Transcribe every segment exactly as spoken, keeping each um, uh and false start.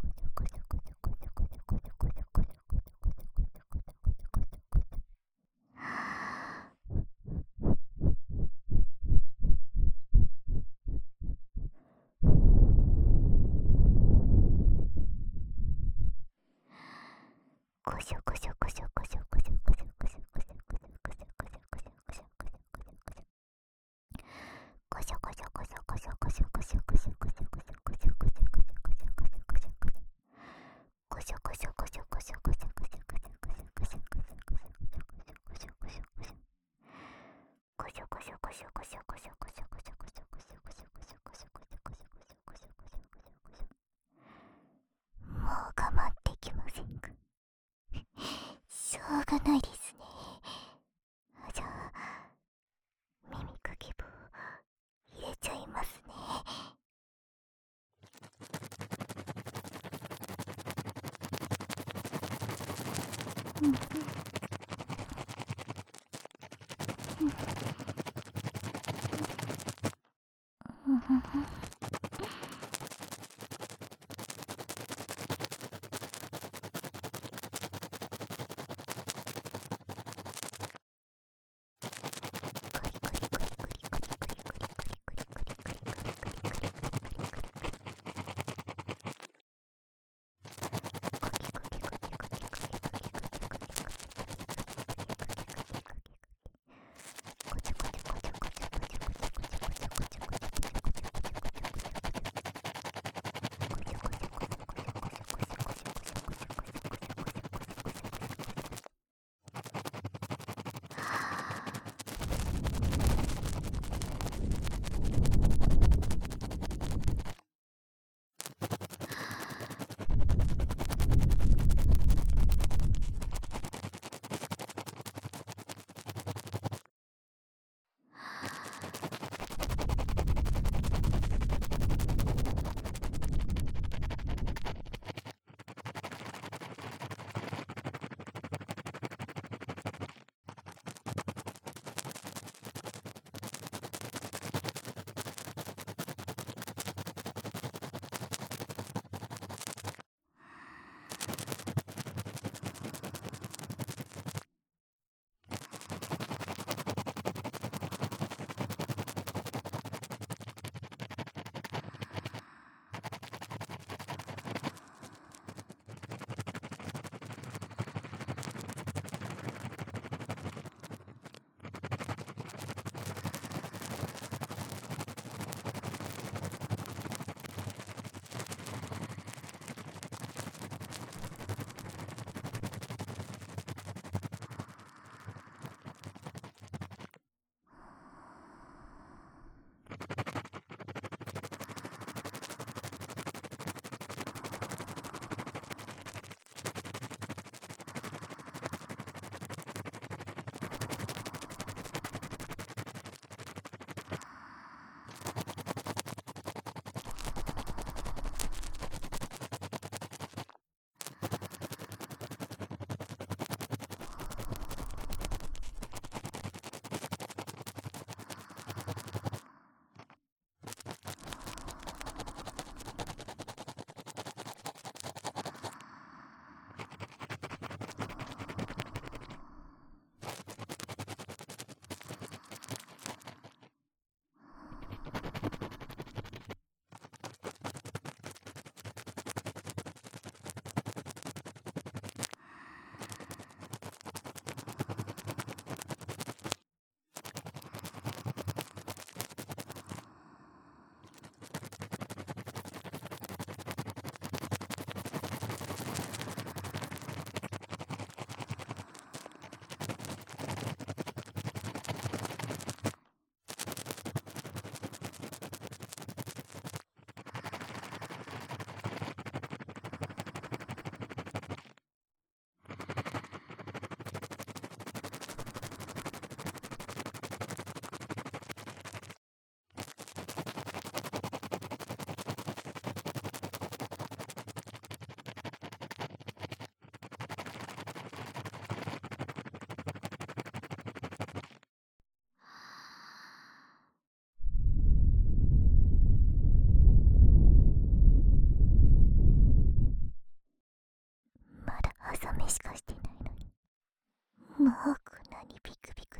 がないですね。じゃあ耳かき棒入れちゃいますね。うんうんうんうんうん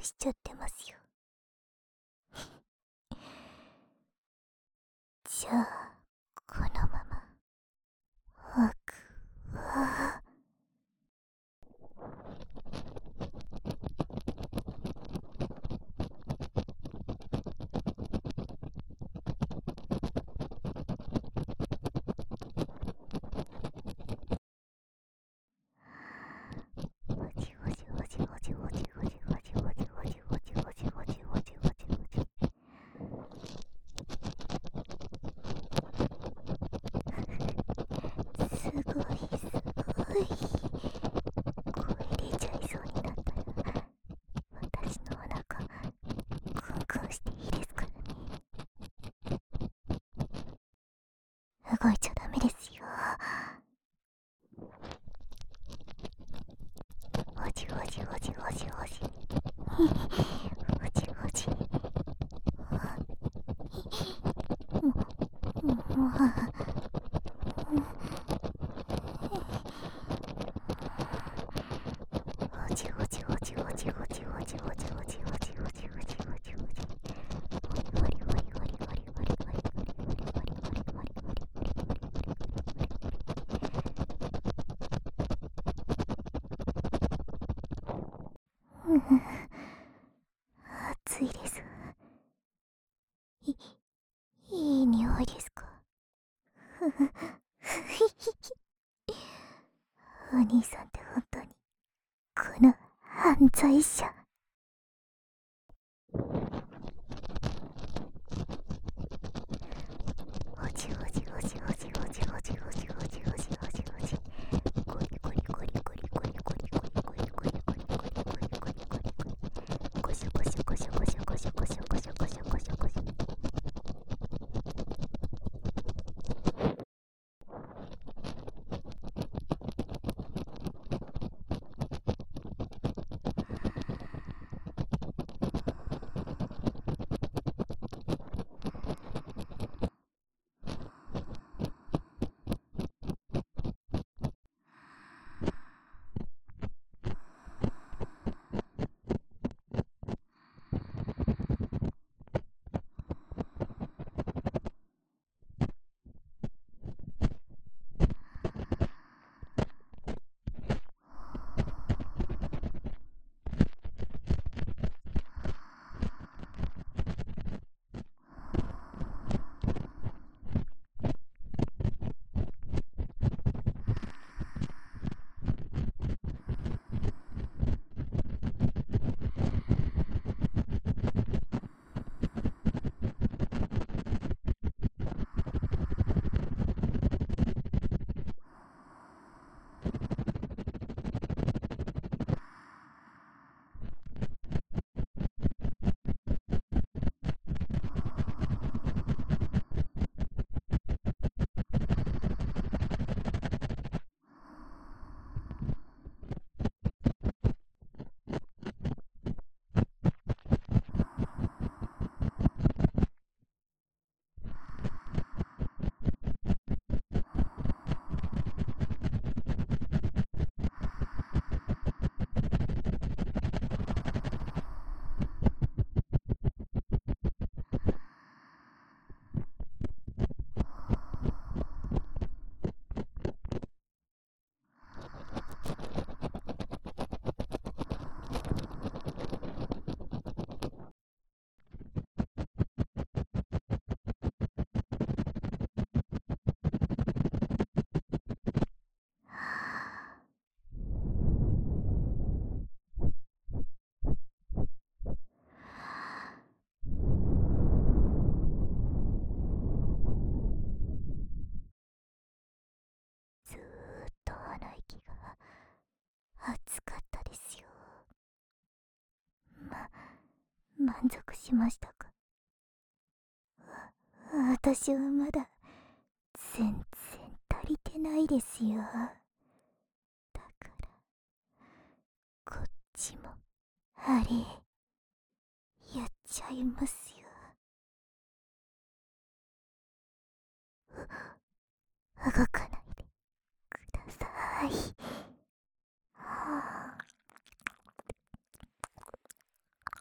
しちゃってますよ。じゃあこのまま僕はすごいすごい声出ちゃいそうになったら私のお腹クンクンしていいですからね。動いちゃダメですよ。おじおじおじおじおじおじおじもうおじおじおじおじおじおじおじおじおじおじおじおじおじおじ暑いです。いいい匂いですか？お兄さんって本当にこの犯罪者。おじおじおじおじおじおじおじおじおじおじおじゴリゴリゴリゴリゴリゴリゴリゴリゴリゴリゴリゴリゴリゴリゴショゴショゴショゴショゴショゴショゴショゴショゴショゴショ。ずーっと鼻息が暑かったですよ。ま、満足しましたか？わ、私はまだ全然足りてないですよ。だからこっちもあれやっちゃいますよ。う動かないでください。はあ、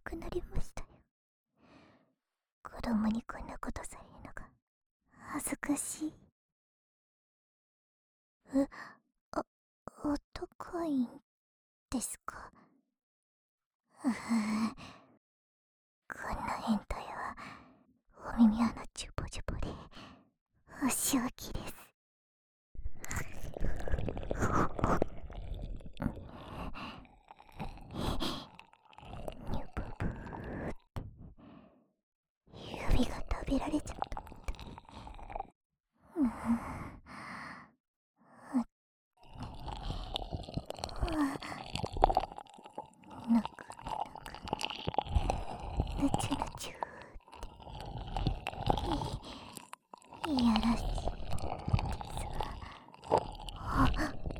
くなりましたよ。子供にこんなことされるのが恥ずかしい。え、あ、お高いんですか？うふん、こんな変態はお耳穴チュポチュポでお仕置きです。ニュププーって指が食べられちゃったみたい。うーん、ぬくぬく、ぬちゅぬちゅって、い、いやらしいですわ。あ、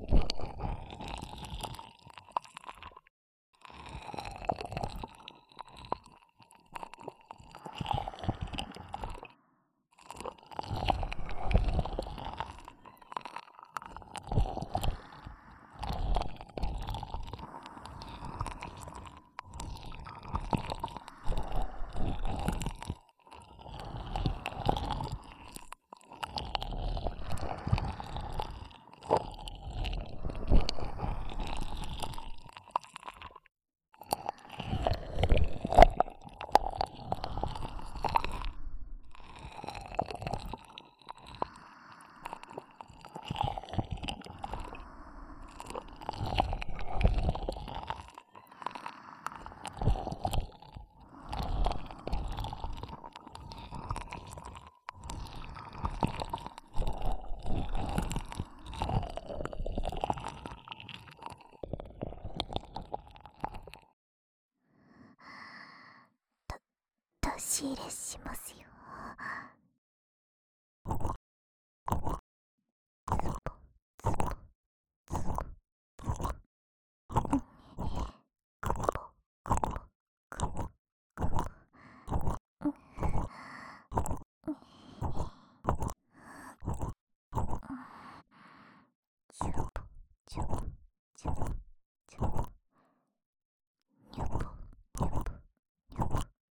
出し入れしますよ。チュポチュポチュポチュポ、ニュポニュポニュポニュ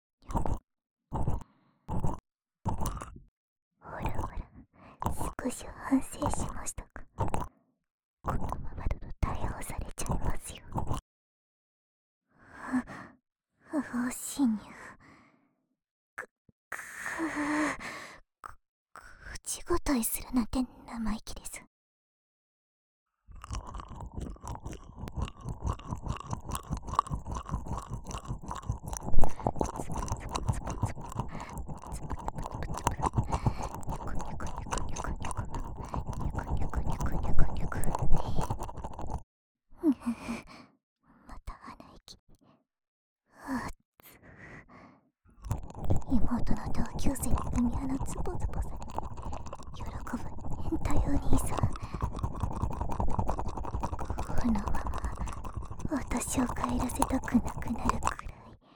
ポ。ほらほら、少し反省しましたか？このままだと逮捕されちゃいますよ。不法侵入。く、くー、こ、口答えするなんて生意気です。また鼻息。あっつ。妹の同級生に耳穴ズボズボされ喜ぶ変態お兄さん。このまま私を帰らせたくなくなるくらい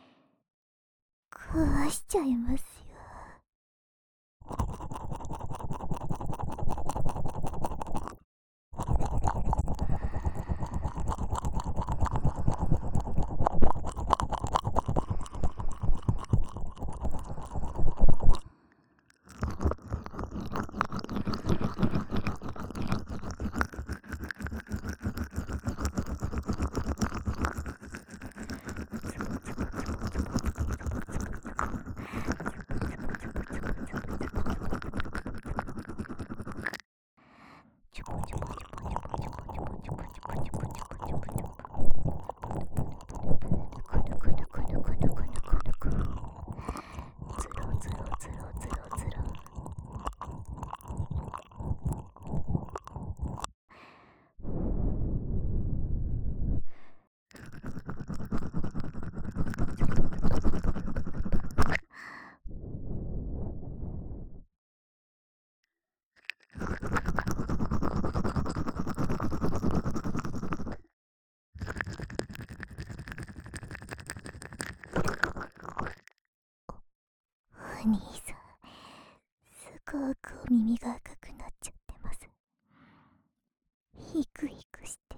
壊しちゃいますよ。お兄さん、すごくお耳が赤くなっちゃってます。ヒクヒクしてる。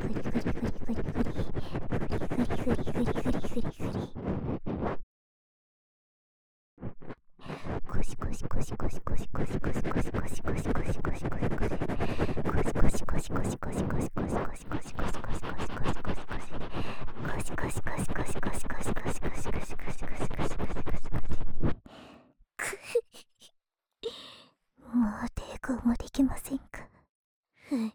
抵抗もできませんか。はい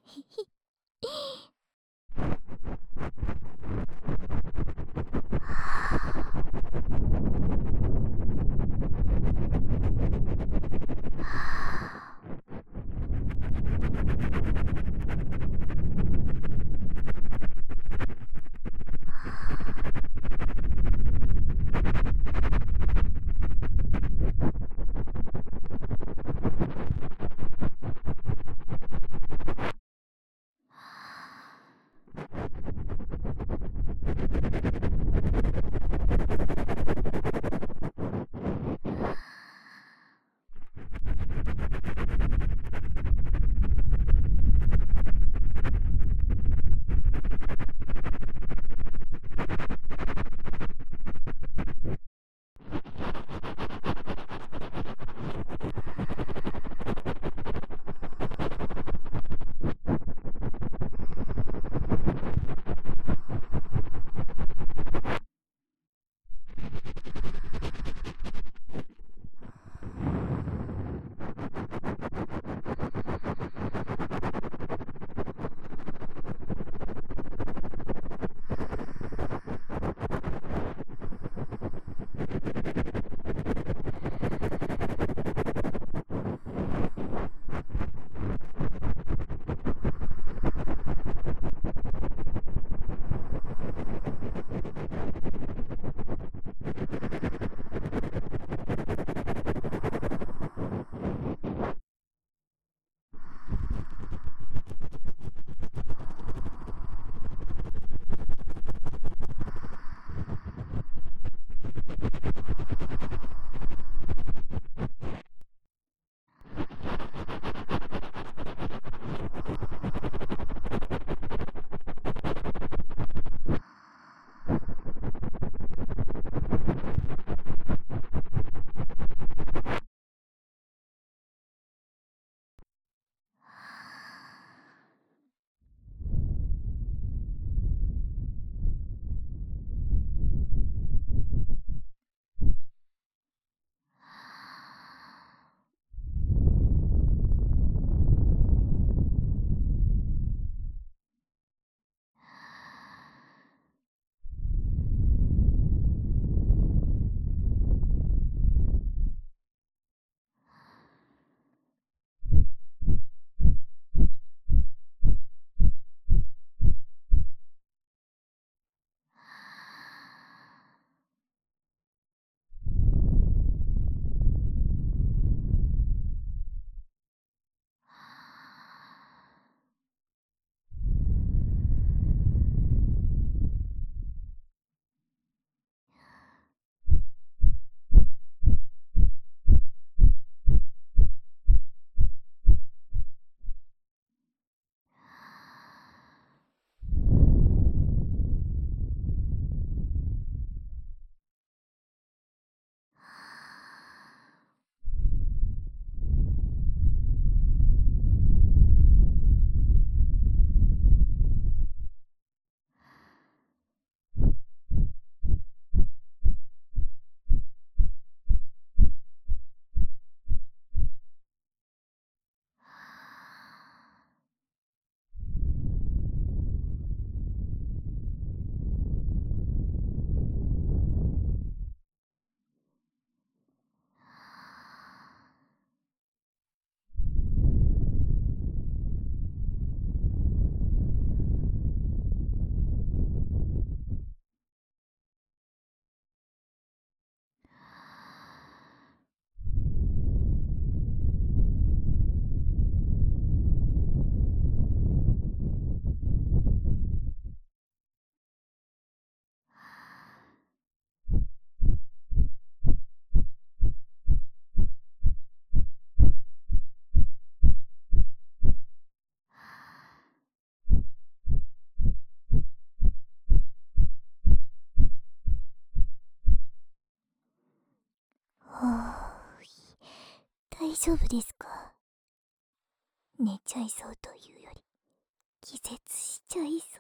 丈夫ですか？寝ちゃいそうというより気絶しちゃいそう。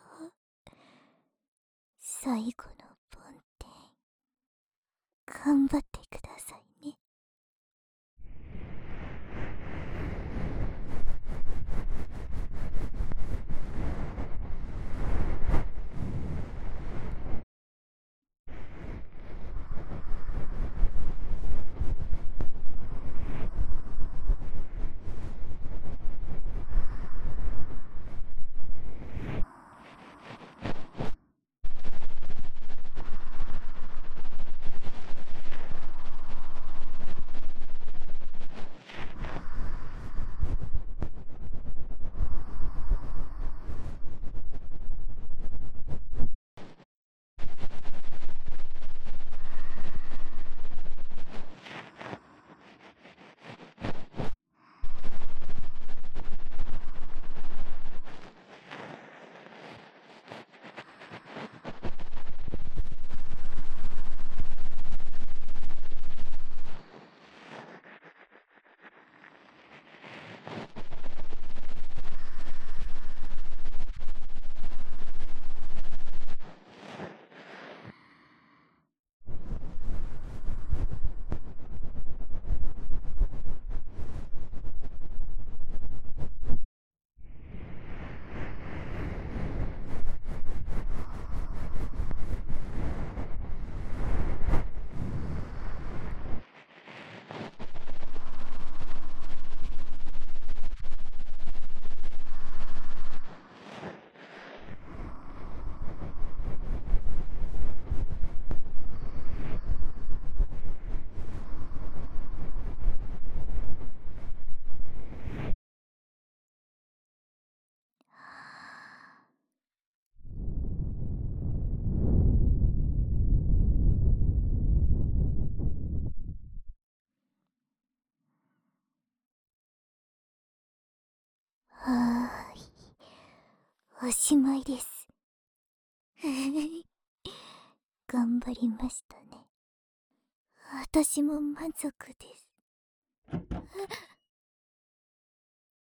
最後の梵天、頑張ってくださいね。はーい、おしまいです。頑張りましたね。私も満足です。